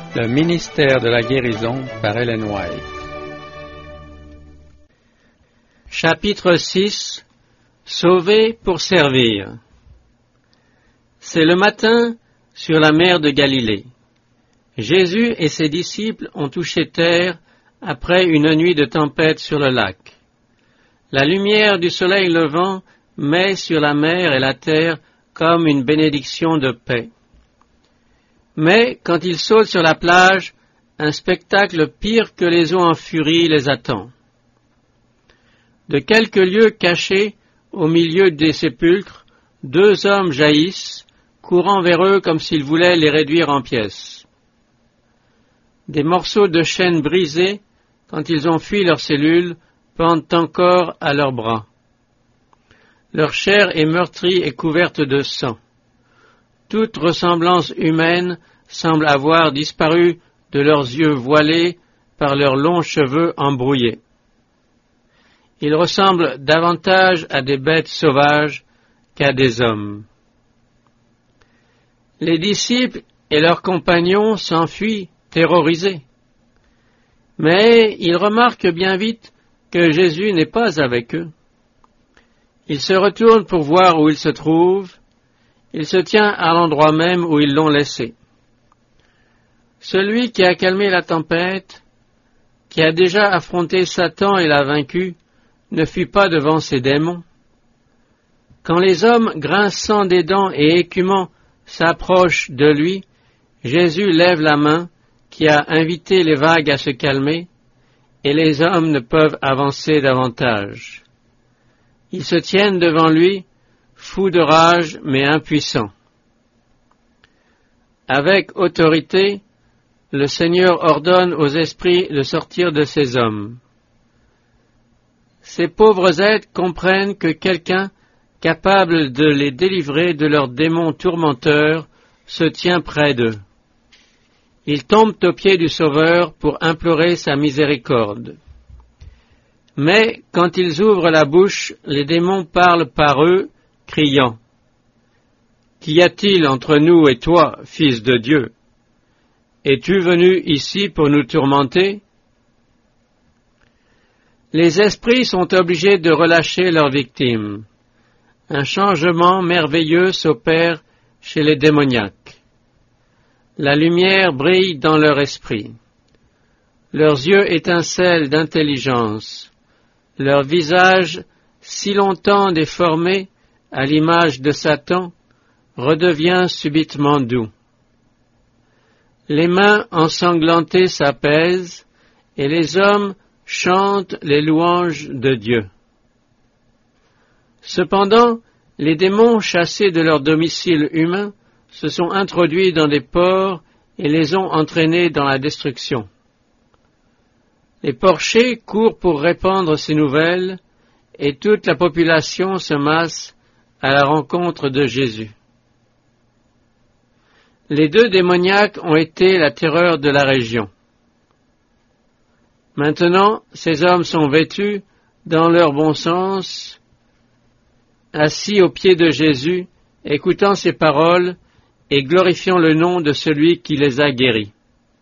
Le ministère de la guérison par Ellen White. Chapitre 6. Sauvé pour servir. C'est le matin sur la mer de Galilée. Jésus et ses disciples ont touché terre après une nuit de tempête sur le lac. La lumière du soleil levant met sur la mer et la terre comme une bénédiction de paix. Mais quand ils sautent sur la plage, un spectacle pire que les eaux en furie les attend. De quelques lieux cachés, au milieu des sépulcres, 2 hommes jaillissent, courant vers eux comme s'ils voulaient les réduire en pièces. Des morceaux de chaîne brisés, quand ils ont fui leurs cellules, pendent encore à leurs bras. Leur chair est meurtrie et couverte de sang. Toute ressemblance humaine semble avoir disparu de leurs yeux voilés par leurs longs cheveux embrouillés. Ils ressemblent davantage à des bêtes sauvages qu'à des hommes. Les disciples et leurs compagnons s'enfuient, terrorisés. Mais ils remarquent bien vite que Jésus n'est pas avec eux. Ils se retournent pour voir où il se trouve. Il se tient à l'endroit même où ils l'ont laissé. Celui qui a calmé la tempête, qui a déjà affronté Satan et l'a vaincu, ne fuit pas devant ses démons. Quand les hommes grinçant des dents et écumants s'approchent de lui, Jésus lève la main qui a invité les vagues à se calmer, et les hommes ne peuvent avancer davantage. Ils se tiennent devant lui, fous de rage mais impuissants. Avec autorité, le Seigneur ordonne aux esprits de sortir de ces hommes. Ces pauvres êtres comprennent que quelqu'un capable de les délivrer de leurs démons tourmenteurs se tient près d'eux. Ils tombent aux pieds du Sauveur pour implorer sa miséricorde. Mais quand ils ouvrent la bouche, les démons parlent par eux, criant « Qu'y a-t-il entre nous et toi, Fils de Dieu ? Es-tu venu ici pour nous tourmenter ?» Les esprits sont obligés de relâcher leurs victimes. Un changement merveilleux s'opère chez les démoniaques. La lumière brille dans leur esprit. Leurs yeux étincellent d'intelligence. Leur visage, si longtemps déformé à l'image de Satan, redevient subitement doux. Les mains ensanglantées s'apaisent et les hommes chantent les louanges de Dieu. Cependant, les démons chassés de leur domicile humain se sont introduits dans des porcs et les ont entraînés dans la destruction. Les porchers courent pour répandre ces nouvelles et toute la population se masse à la rencontre de Jésus. Les 2 démoniaques ont été la terreur de la région. Maintenant, ces hommes sont vêtus, dans leur bon sens, assis aux pieds de Jésus, écoutant ses paroles et glorifiant le nom de celui qui les a guéris.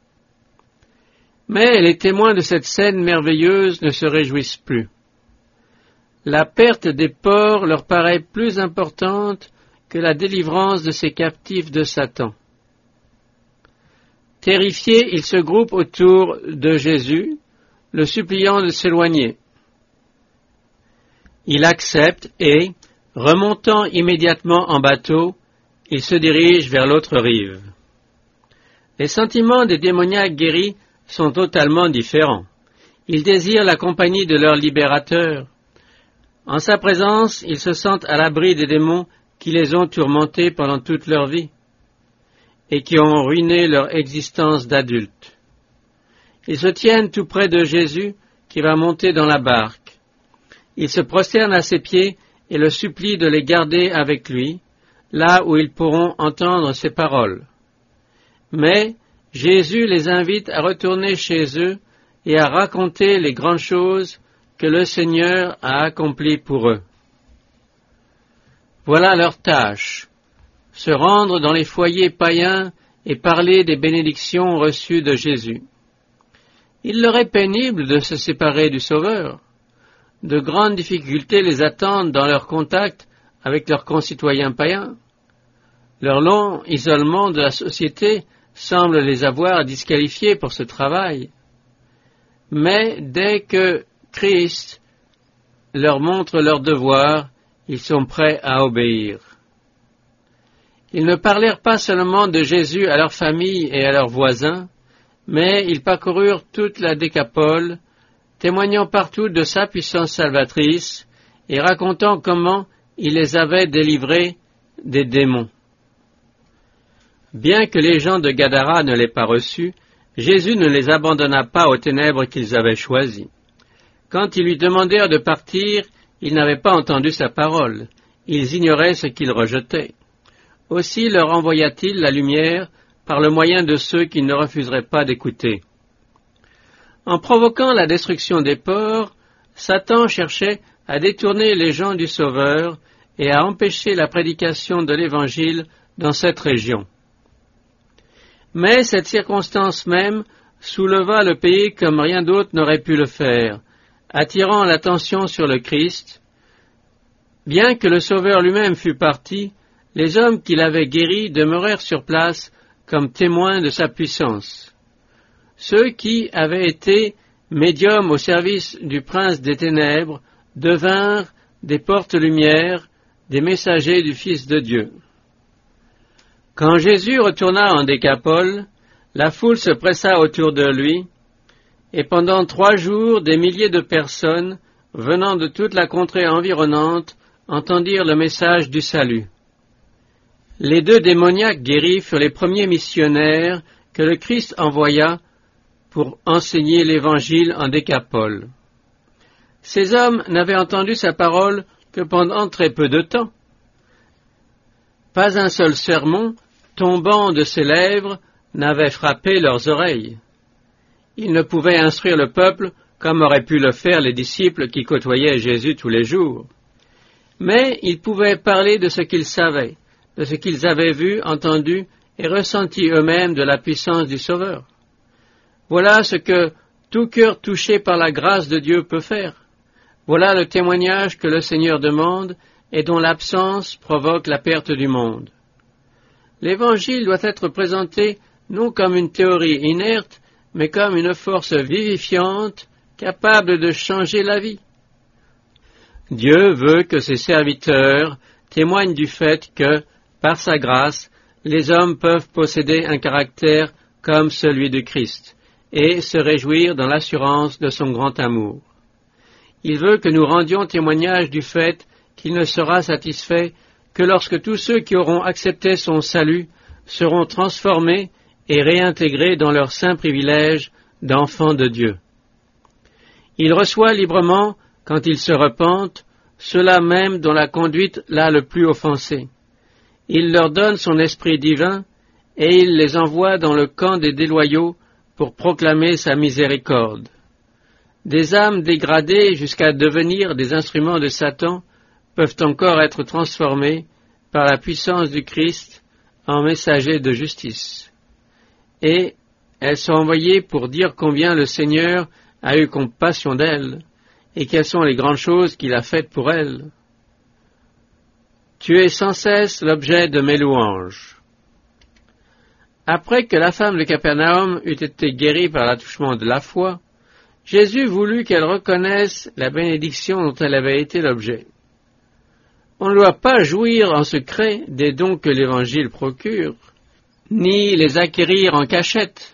Mais les témoins de cette scène merveilleuse ne se réjouissent plus. La perte des porcs leur paraît plus importante que la délivrance de ces captifs de Satan. Terrifiés, ils se groupent autour de Jésus, le suppliant de s'éloigner. Il accepte et, remontant immédiatement en bateau, il se dirige vers l'autre rive. Les sentiments des démoniaques guéris sont totalement différents. Ils désirent la compagnie de leur libérateur. En sa présence, ils se sentent à l'abri des démons qui les ont tourmentés pendant toute leur vie et qui ont ruiné leur existence d'adultes. Ils se tiennent tout près de Jésus qui va monter dans la barque. Ils se prosternent à ses pieds et le supplient de les garder avec lui, là où ils pourront entendre ses paroles. Mais Jésus les invite à retourner chez eux et à raconter les grandes choses que le Seigneur a accomplies pour eux. Voilà leur tâche, se rendre dans les foyers païens et parler des bénédictions reçues de Jésus. Il leur est pénible de se séparer du Sauveur. De grandes difficultés les attendent dans leur contact avec leurs concitoyens païens. Leur long isolement de la société semble les avoir disqualifiés pour ce travail. Mais dès que Christ leur montre leur devoir, ils sont prêts à obéir. Ils ne parlèrent pas seulement de Jésus à leur famille et à leurs voisins, mais ils parcoururent toute la Décapole, témoignant partout de sa puissance salvatrice et racontant comment il les avait délivrés des démons. Bien que les gens de Gadara ne l'aient pas reçu, Jésus ne les abandonna pas aux ténèbres qu'ils avaient choisies. Quand ils lui demandèrent de partir, ils n'avaient pas entendu sa parole. Ils ignoraient ce qu'ils rejetaient. Aussi leur envoya-t-il la lumière par le moyen de ceux qui ne refuseraient pas d'écouter. En provoquant la destruction des ports, Satan cherchait à détourner les gens du Sauveur et à empêcher la prédication de l'Évangile dans cette région. Mais cette circonstance même souleva le pays comme rien d'autre n'aurait pu le faire, attirant l'attention sur le Christ. Bien que le Sauveur lui-même fût parti, les hommes qui l'avaient guéri demeurèrent sur place comme témoins de sa puissance. Ceux qui avaient été médiums au service du prince des ténèbres devinrent des porte-lumière, des messagers du Fils de Dieu. Quand Jésus retourna en Décapole, la foule se pressa autour de lui, et pendant 3 jours, des milliers de personnes, venant de toute la contrée environnante, entendirent le message du salut. Les 2 démoniaques guéris furent les premiers missionnaires que le Christ envoya pour enseigner l'Évangile en Décapole. Ces hommes n'avaient entendu sa parole que pendant très peu de temps. Pas un seul sermon, tombant de ses lèvres, n'avait frappé leurs oreilles. Ils ne pouvaient instruire le peuple comme auraient pu le faire les disciples qui côtoyaient Jésus tous les jours. Mais ils pouvaient parler de ce qu'ils savaient, de ce qu'ils avaient vu, entendu et ressenti eux-mêmes de la puissance du Sauveur. Voilà ce que tout cœur touché par la grâce de Dieu peut faire. Voilà le témoignage que le Seigneur demande et dont l'absence provoque la perte du monde. L'Évangile doit être présenté non comme une théorie inerte, mais comme une force vivifiante, capable de changer la vie. Dieu veut que ses serviteurs témoignent du fait que, par sa grâce, les hommes peuvent posséder un caractère comme celui de Christ, et se réjouir dans l'assurance de son grand amour. Il veut que nous rendions témoignage du fait qu'il ne sera satisfait que lorsque tous ceux qui auront accepté son salut seront transformés et réintégrés dans leur saint privilège d'enfants de Dieu. Il reçoit librement, quand ils se repentent, ceux-là même dont la conduite l'a le plus offensé. Il leur donne son esprit divin et il les envoie dans le camp des déloyaux pour proclamer sa miséricorde. Des âmes dégradées jusqu'à devenir des instruments de Satan peuvent encore être transformées par la puissance du Christ en messagers de justice. Et elles sont envoyées pour dire combien le Seigneur a eu compassion d'elles et quelles sont les grandes choses qu'il a faites pour elles. Tu es sans cesse l'objet de mes louanges. Après que la femme de Capernaum eut été guérie par l'attouchement de la foi, Jésus voulut qu'elle reconnaisse la bénédiction dont elle avait été l'objet. On ne doit pas jouir en secret des dons que l'Évangile procure, ni les acquérir en cachette.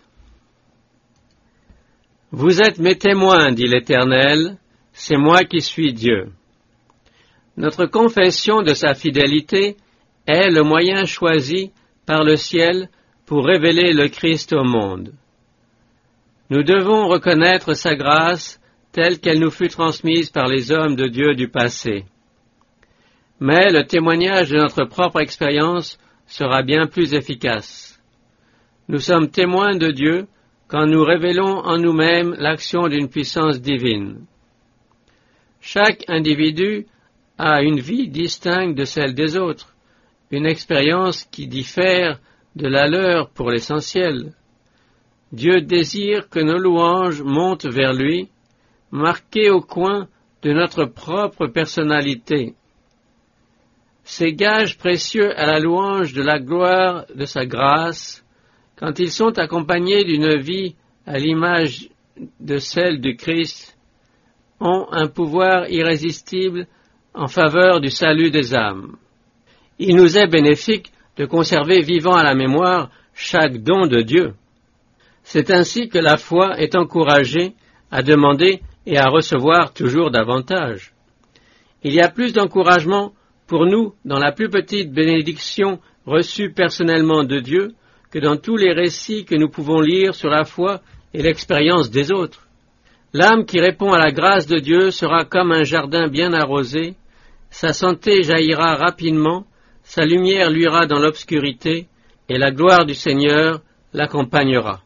Vous êtes mes témoins, dit l'Éternel, c'est moi qui suis Dieu. Notre confession de sa fidélité est le moyen choisi par le ciel pour révéler le Christ au monde. Nous devons reconnaître sa grâce telle qu'elle nous fut transmise par les hommes de Dieu du passé. Mais le témoignage de notre propre expérience sera bien plus efficace. Nous sommes témoins de Dieu quand nous révélons en nous-mêmes l'action d'une puissance divine. Chaque individu a une vie distincte de celle des autres, une expérience qui diffère de la leur pour l'essentiel. Dieu désire que nos louanges montent vers lui, marquées au coin de notre propre personnalité. Ces gages précieux à la louange de la gloire de sa grâce, quand ils sont accompagnés d'une vie à l'image de celle du Christ, ont un pouvoir irrésistible en faveur du salut des âmes. Il nous est bénéfique de conserver vivant à la mémoire chaque don de Dieu. C'est ainsi que la foi est encouragée à demander et à recevoir toujours davantage. Il y a plus d'encouragement pour nous dans la plus petite bénédiction reçue personnellement de Dieu que dans tous les récits que nous pouvons lire sur la foi et l'expérience des autres. L'âme qui répond à la grâce de Dieu sera comme un jardin bien arrosé, sa santé jaillira rapidement, sa lumière luira dans l'obscurité, et la gloire du Seigneur l'accompagnera.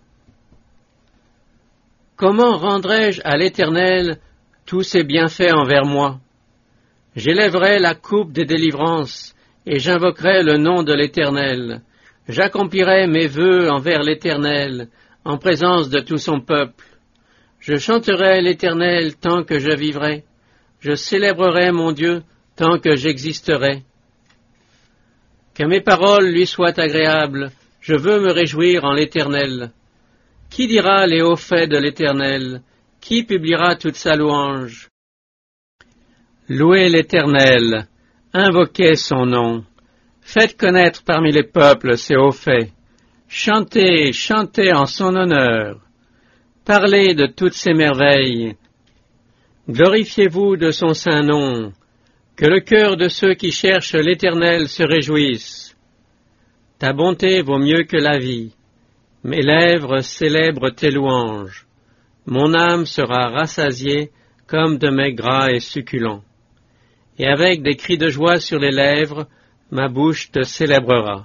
Comment rendrai-je à l'Éternel tous ses bienfaits envers moi? J'élèverai la coupe des délivrances, et j'invoquerai le nom de l'Éternel. J'accomplirai mes vœux envers l'Éternel, en présence de tout son peuple. Je chanterai l'Éternel tant que je vivrai. Je célébrerai mon Dieu tant que j'existerai. Que mes paroles lui soient agréables. Je veux me réjouir en l'Éternel. Qui dira les hauts faits de l'Éternel? Qui publiera toute sa louange? Louez l'Éternel, invoquez son nom. Faites connaître parmi les peuples ses hauts faits. Chantez, chantez en son honneur. Parlez de toutes ses merveilles. Glorifiez-vous de son saint nom. Que le cœur de ceux qui cherchent l'Éternel se réjouisse. Ta bonté vaut mieux que la vie. Mes lèvres célèbrent tes louanges. Mon âme sera rassasiée comme de mets gras et succulents. Et avec des cris de joie sur les lèvres, ma bouche te célébrera.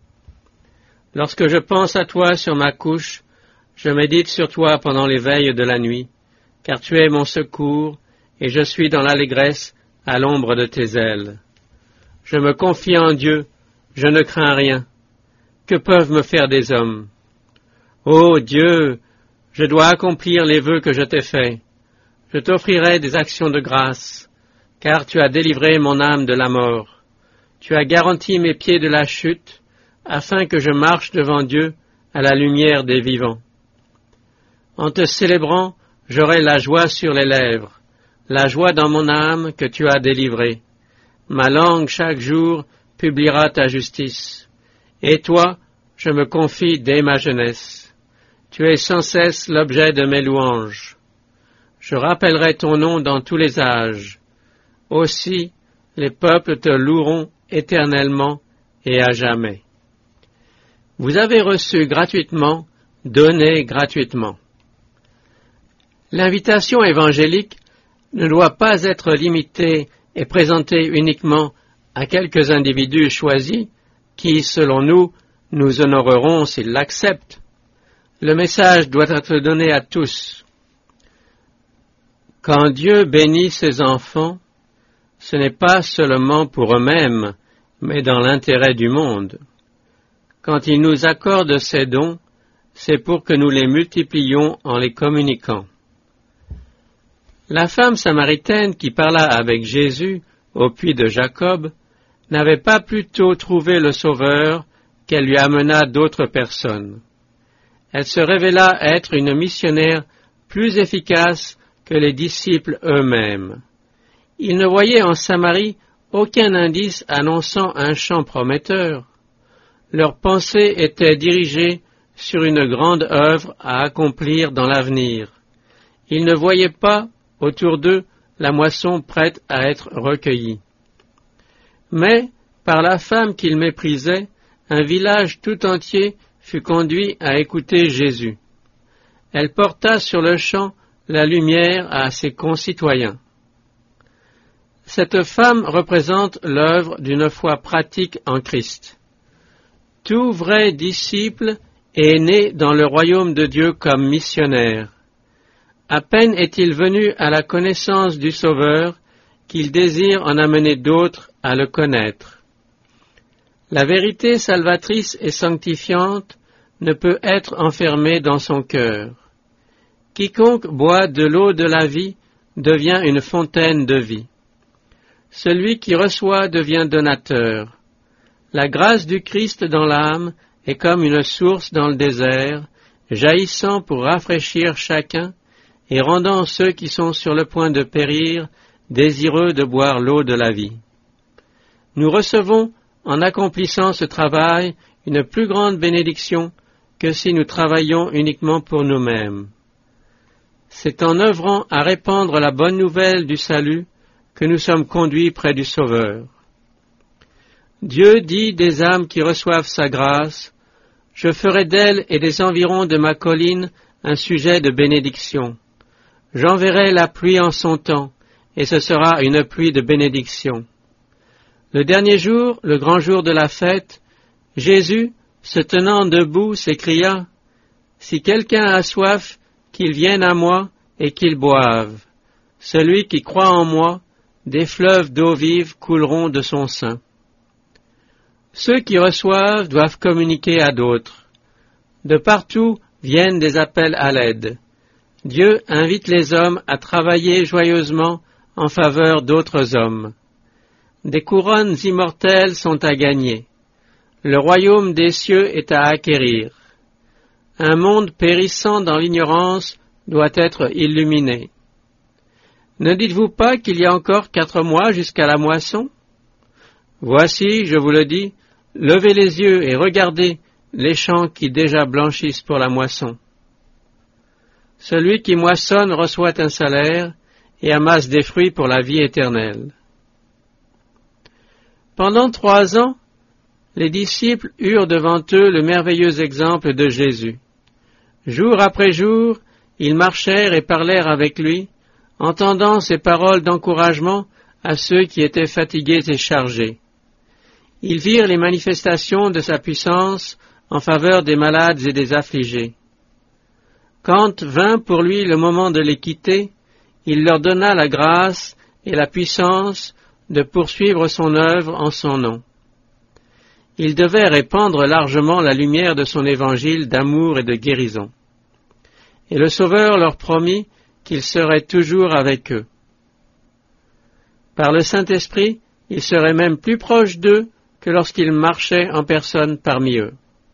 Lorsque je pense à toi sur ma couche, je médite sur toi pendant les veilles de la nuit, car tu es mon secours, et je suis dans l'allégresse à l'ombre de tes ailes. Je me confie en Dieu, je ne crains rien. Que peuvent me faire des hommes? Ô Dieu, je dois accomplir les vœux que je t'ai faits. Je t'offrirai des actions de grâce, car tu as délivré mon âme de la mort. Tu as garanti mes pieds de la chute, afin que je marche devant Dieu à la lumière des vivants. En te célébrant, j'aurai la joie sur les lèvres, la joie dans mon âme que tu as délivrée. Ma langue chaque jour publiera ta justice. Et toi, je me confie dès ma jeunesse. Tu es sans cesse l'objet de mes louanges. Je rappellerai ton nom dans tous les âges. Aussi, les peuples te loueront éternellement et à jamais. Vous avez reçu gratuitement, donnez gratuitement. L'invitation évangélique ne doit pas être limitée et présentée uniquement à quelques individus choisis qui, selon nous, nous honorerons s'ils l'acceptent. Le message doit être donné à tous. Quand Dieu bénit ses enfants, ce n'est pas seulement pour eux-mêmes, mais dans l'intérêt du monde. Quand il nous accorde ces dons, c'est pour que nous les multiplions en les communiquant. La femme samaritaine qui parla avec Jésus au puits de Jacob n'avait pas plutôt trouvé le Sauveur qu'elle lui amena d'autres personnes. Elle se révéla être une missionnaire plus efficace que les disciples eux-mêmes. Ils ne voyaient en Samarie aucun indice annonçant un champ prometteur. Leurs pensées étaient dirigées sur une grande œuvre à accomplir dans l'avenir. Ils ne voyaient pas, autour d'eux, la moisson prête à être recueillie. Mais, par la femme qu'ils méprisaient, un village tout entier fut conduit à écouter Jésus. Elle porta sur le champ la lumière à ses concitoyens. Cette femme représente l'œuvre d'une foi pratique en Christ. Tout vrai disciple est né dans le royaume de Dieu comme missionnaire. À peine est-il venu à la connaissance du Sauveur qu'il désire en amener d'autres à le connaître. La vérité salvatrice et sanctifiante ne peut être enfermée dans son cœur. Quiconque boit de l'eau de la vie devient une fontaine de vie. Celui qui reçoit devient donateur. La grâce du Christ dans l'âme est comme une source dans le désert, jaillissant pour rafraîchir chacun et rendant ceux qui sont sur le point de périr désireux de boire l'eau de la vie. Nous recevons, en accomplissant ce travail, une plus grande bénédiction que si nous travaillions uniquement pour nous-mêmes. C'est en œuvrant à répandre la bonne nouvelle du salut que nous sommes conduits près du Sauveur. Dieu dit des âmes qui reçoivent sa grâce, « Je ferai d'elles et des environs de ma colline un sujet de bénédiction. J'enverrai la pluie en son temps, et ce sera une pluie de bénédiction. » Le dernier jour, le grand jour de la fête, Jésus, se tenant debout, s'écria, « Si quelqu'un a soif, qu'il vienne à moi et qu'il boive. Celui qui croit en moi, des fleuves d'eau vive couleront de son sein. » Ceux qui reçoivent doivent communiquer à d'autres. De partout viennent des appels à l'aide. Dieu invite les hommes à travailler joyeusement en faveur d'autres hommes. Des couronnes immortelles sont à gagner. Le royaume des cieux est à acquérir. Un monde périssant dans l'ignorance doit être illuminé. Ne dites-vous pas qu'il y a encore 4 mois jusqu'à la moisson? Voici, je vous le dis, levez les yeux et regardez les champs qui déjà blanchissent pour la moisson. Celui qui moissonne reçoit un salaire et amasse des fruits pour la vie éternelle. Pendant 3 ans, les disciples eurent devant eux le merveilleux exemple de Jésus. Jour après jour, ils marchèrent et parlèrent avec lui, entendant ses paroles d'encouragement à ceux qui étaient fatigués et chargés. Ils virent les manifestations de sa puissance en faveur des malades et des affligés. Quand vint pour lui le moment de les quitter, il leur donna la grâce et la puissance de poursuivre son œuvre en son nom. Il devait répandre largement la lumière de son évangile d'amour et de guérison. Et le Sauveur leur promit qu'il serait toujours avec eux. Par le Saint-Esprit, il serait même plus proche d'eux que lorsqu'il marchait en personne parmi eux.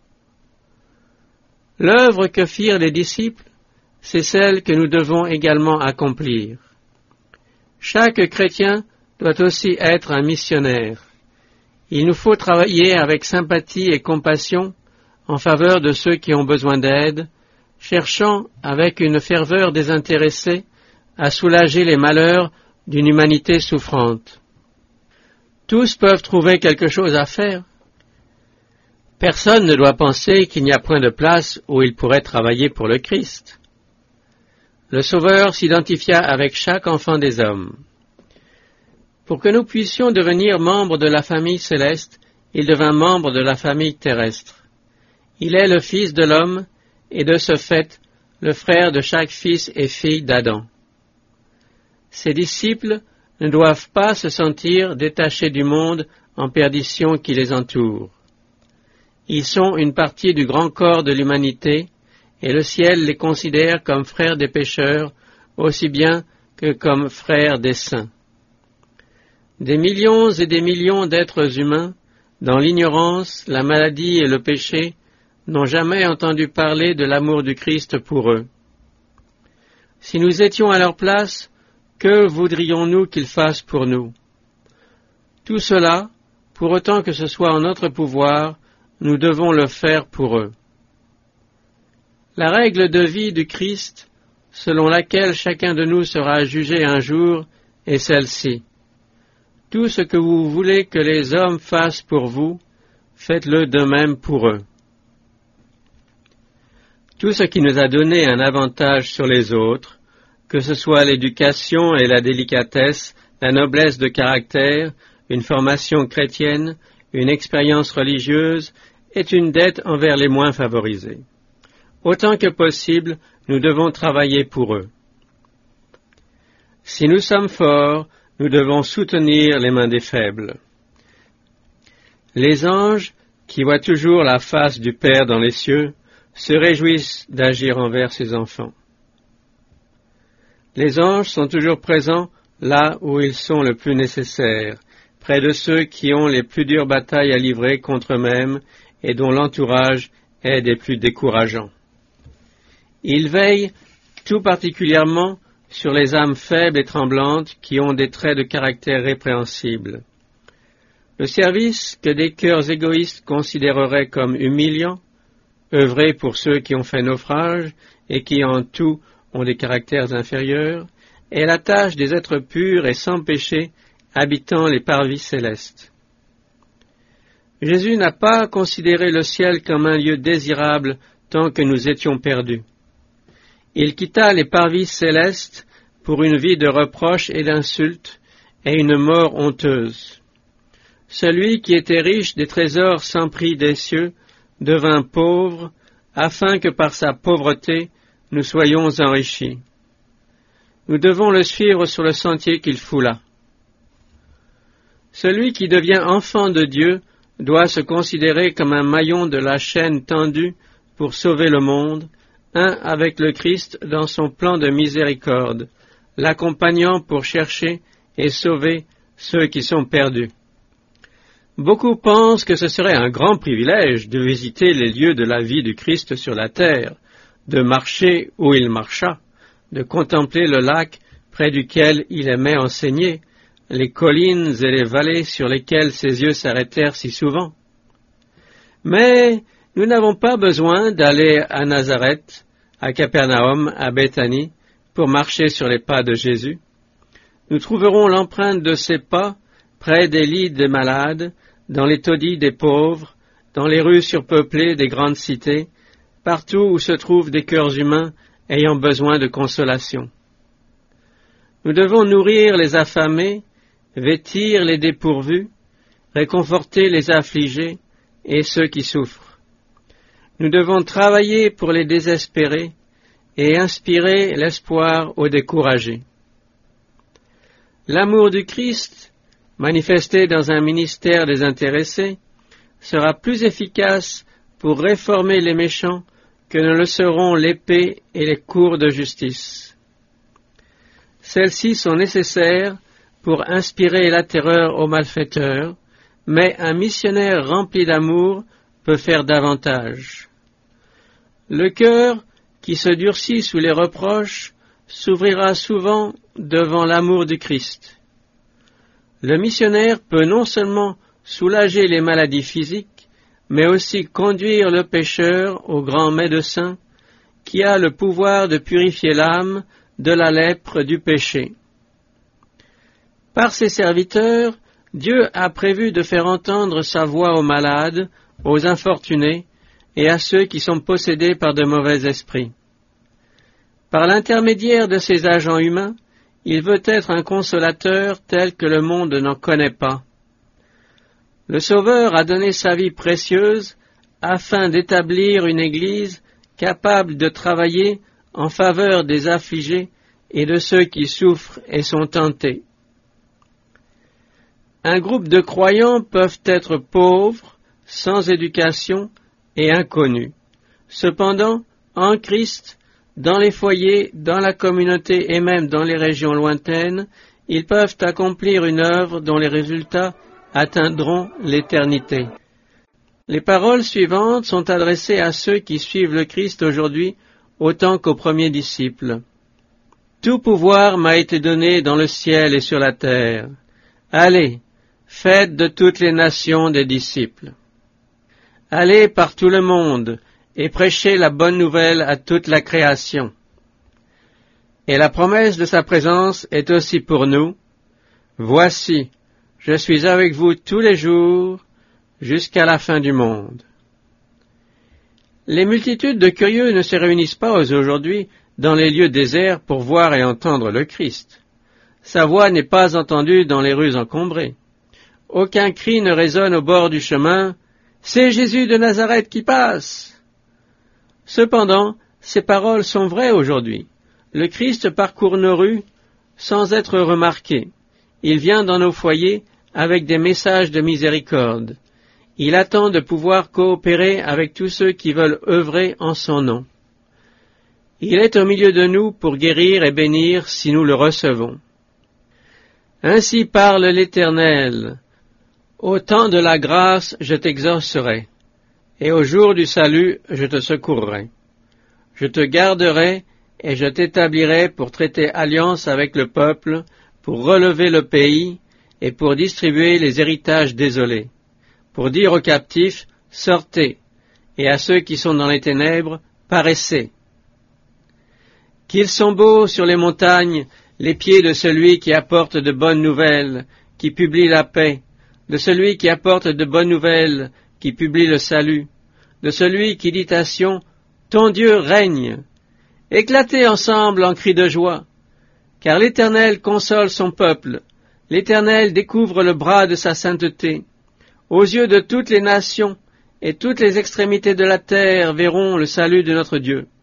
L'œuvre que firent les disciples, c'est celle que nous devons également accomplir. Chaque chrétien doit aussi être un missionnaire. Il nous faut travailler avec sympathie et compassion en faveur de ceux qui ont besoin d'aide, cherchant avec une ferveur désintéressée à soulager les malheurs d'une humanité souffrante. Tous peuvent trouver quelque chose à faire. Personne ne doit penser qu'il n'y a point de place où il pourrait travailler pour le Christ. Le Sauveur s'identifia avec chaque enfant des hommes. Pour que nous puissions devenir membres de la famille céleste, il devint membre de la famille terrestre. Il est le Fils de l'homme, et de ce fait, le frère de chaque fils et fille d'Adam. Ses disciples ne doivent pas se sentir détachés du monde en perdition qui les entoure. Ils sont une partie du grand corps de l'humanité, et le ciel les considère comme frères des pécheurs, aussi bien que comme frères des saints. Des millions et des millions d'êtres humains, dans l'ignorance, la maladie et le péché, n'ont jamais entendu parler de l'amour du Christ pour eux. Si nous étions à leur place, que voudrions-nous qu'ils fassent pour nous? Tout cela, pour autant que ce soit en notre pouvoir, nous devons le faire pour eux. La règle de vie du Christ, selon laquelle chacun de nous sera jugé un jour, est celle-ci. Tout ce que vous voulez que les hommes fassent pour vous, faites-le de même pour eux. Tout ce qui nous a donné un avantage sur les autres, que ce soit l'éducation et la délicatesse, la noblesse de caractère, une formation chrétienne, une expérience religieuse, est une dette envers les moins favorisés. Autant que possible, nous devons travailler pour eux. Si nous sommes forts, nous devons soutenir les mains des faibles. Les anges, qui voient toujours la face du Père dans les cieux, se réjouissent d'agir envers ses enfants. Les anges sont toujours présents là où ils sont le plus nécessaires, près de ceux qui ont les plus dures batailles à livrer contre eux-mêmes et dont l'entourage est des plus décourageants. Ils veillent tout particulièrement sur les âmes faibles et tremblantes qui ont des traits de caractère répréhensibles. Le service que des cœurs égoïstes considéreraient comme humiliant, œuvrer pour ceux qui ont fait naufrage et qui en tout ont des caractères inférieurs, est la tâche des êtres purs et sans péché habitant les parvis célestes. Jésus n'a pas considéré le ciel comme un lieu désirable tant que nous étions perdus. Il quitta les parvis célestes pour une vie de reproches et d'insultes et une mort honteuse. Celui qui était riche des trésors sans prix des cieux devint pauvre, afin que par sa pauvreté nous soyons enrichis. Nous devons le suivre sur le sentier qu'il foula. Celui qui devient enfant de Dieu doit se considérer comme un maillon de la chaîne tendue pour sauver le monde, un avec le Christ dans son plan de miséricorde, l'accompagnant pour chercher et sauver ceux qui sont perdus. Beaucoup pensent que ce serait un grand privilège de visiter les lieux de la vie du Christ sur la terre, de marcher où il marcha, de contempler le lac près duquel il aimait enseigner, les collines et les vallées sur lesquelles ses yeux s'arrêtèrent si souvent. Mais nous n'avons pas besoin d'aller à Nazareth, à Capernaum, à Béthanie, pour marcher sur les pas de Jésus. Nous trouverons l'empreinte de ses pas près des lits des malades, dans les taudis des pauvres, dans les rues surpeuplées des grandes cités, partout où se trouvent des cœurs humains ayant besoin de consolation. Nous devons nourrir les affamés, vêtir les dépourvus, réconforter les affligés et ceux qui souffrent. Nous devons travailler pour les désespérés et inspirer l'espoir aux découragés. L'amour du Christ, manifesté dans un ministère désintéressé, sera plus efficace pour réformer les méchants que ne le seront l'épée et les cours de justice. Celles-ci sont nécessaires pour inspirer la terreur aux malfaiteurs, mais un missionnaire rempli d'amour peut faire davantage. Le cœur, qui se durcit sous les reproches, s'ouvrira souvent devant l'amour du Christ. Le missionnaire peut non seulement soulager les maladies physiques, mais aussi conduire le pécheur au grand médecin qui a le pouvoir de purifier l'âme de la lèpre du péché. Par ses serviteurs, Dieu a prévu de faire entendre sa voix aux malades, aux infortunés et à ceux qui sont possédés par de mauvais esprits. Par l'intermédiaire de ces agents humains, il veut être un consolateur tel que le monde n'en connaît pas. Le Sauveur a donné sa vie précieuse afin d'établir une Église capable de travailler en faveur des affligés et de ceux qui souffrent et sont tentés. Un groupe de croyants peuvent être pauvres, sans éducation et inconnus. Cependant, en Christ, dans les foyers, dans la communauté et même dans les régions lointaines, ils peuvent accomplir une œuvre dont les résultats atteindront l'éternité. Les paroles suivantes sont adressées à ceux qui suivent le Christ aujourd'hui autant qu'aux premiers disciples. Tout pouvoir m'a été donné dans le ciel et sur la terre. Allez, faites de toutes les nations des disciples. Allez par tout le monde et prêchez la bonne nouvelle à toute la création. Et la promesse de sa présence est aussi pour nous. Voici, je suis avec vous tous les jours, jusqu'à la fin du monde. Les multitudes de curieux ne se réunissent pas aujourd'hui dans les lieux déserts pour voir et entendre le Christ. Sa voix n'est pas entendue dans les rues encombrées. Aucun cri ne résonne au bord du chemin. « C'est Jésus de Nazareth qui passe !» Cependant, ces paroles sont vraies aujourd'hui. Le Christ parcourt nos rues sans être remarqué. Il vient dans nos foyers avec des messages de miséricorde. Il attend de pouvoir coopérer avec tous ceux qui veulent œuvrer en son nom. Il est au milieu de nous pour guérir et bénir si nous le recevons. Ainsi parle l'Éternel. Au temps de la grâce, je t'exaucerai, et au jour du salut, je te secourrai. Je te garderai et je t'établirai pour traiter alliance avec le peuple, pour relever le pays et pour distribuer les héritages désolés, pour dire aux captifs, sortez, et à ceux qui sont dans les ténèbres, paraissez. Qu'ils sont beaux sur les montagnes, les pieds de celui qui apporte de bonnes nouvelles, qui publie la paix, de celui qui apporte de bonnes nouvelles, qui publie le salut, de celui qui dit à Sion, ton Dieu règne. Éclatez ensemble en cris de joie, car l'Éternel console son peuple, l'Éternel découvre le bras de sa sainteté. Aux yeux de toutes les nations et toutes les extrémités de la terre verront le salut de notre Dieu.